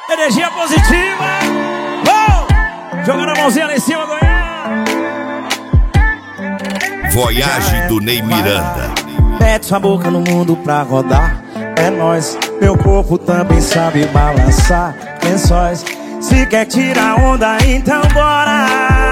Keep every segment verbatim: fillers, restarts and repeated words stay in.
Energia positiva. Oh! Jogando a mãozinha lá em cima, Goiânia. Voyage do Ney Miranda. Mete sua boca no mundo pra rodar. É nóis, meu corpo também sabe balançar. Lençóis, se quer tirar onda, então bora.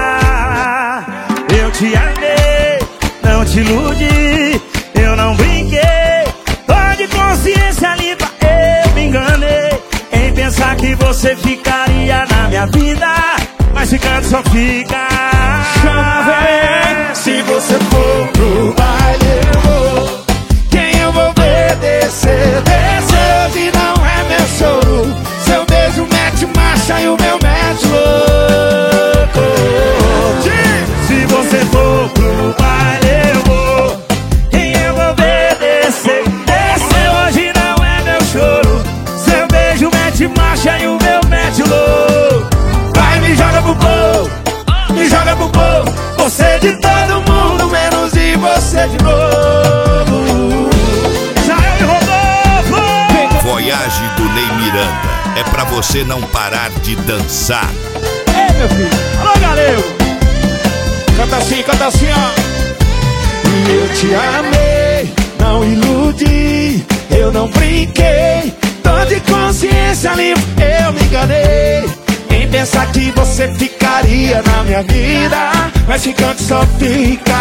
Eu te amei, não te iludi, eu não brinquei. Tô de consciência limpa, eu me enganei em pensar que você ficaria na minha vida, mas ficando só fica. Chama, vem. Se você for pro baile, eu vou. Quem eu vou ver descer, descer. Hoje não é meu choro. Seu beijo mete marcha e o meu mete louco. Se você for pro baile, eu vou. Quem eu vou ver descer, descer. Hoje não é meu choro. Seu beijo mete marcha e o meu mete louco. Vai, me joga pro povo, me joga pro povo. Você de todo mundo, menos de você de novo. Israel e Rodolfo. Voyage do Ney Miranda. É pra você não parar de dançar. Ei, meu filho. Alô, galego. Canta assim, canta assim, ó. E eu te amei, não iludi, eu não brinquei. Tô de consciência limpa, eu me enganei em pensar que você ficaria na minha vida, mas ficando só fica.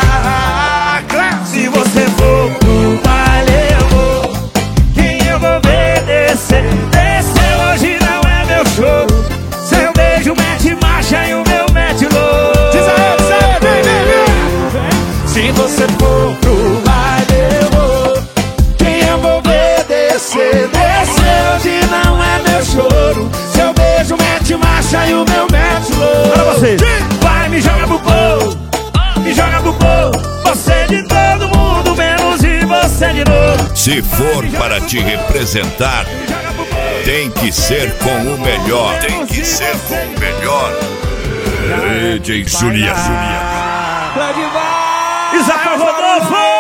Se você for pro baile, eu vou. Quem eu vou ver descer, descer. Hoje não é meu show. Seu beijo mete marcha e o meu mete louco. Diz aí, diz aí, vem, vem, vem. Se você for pro baile, eu vou. Quem eu vou ver descer, descer. Hoje não é meu choro. Seu beijo mete marcha e o meu mete louco. Para você. Vai, me joga pro povo, me joga pro povo. Você de todo mundo, menos de você de novo. Se for para te representar, tem que ser com o melhor. Tem que ser com o melhor. D J Julia, Julia. Israel Rodolfo.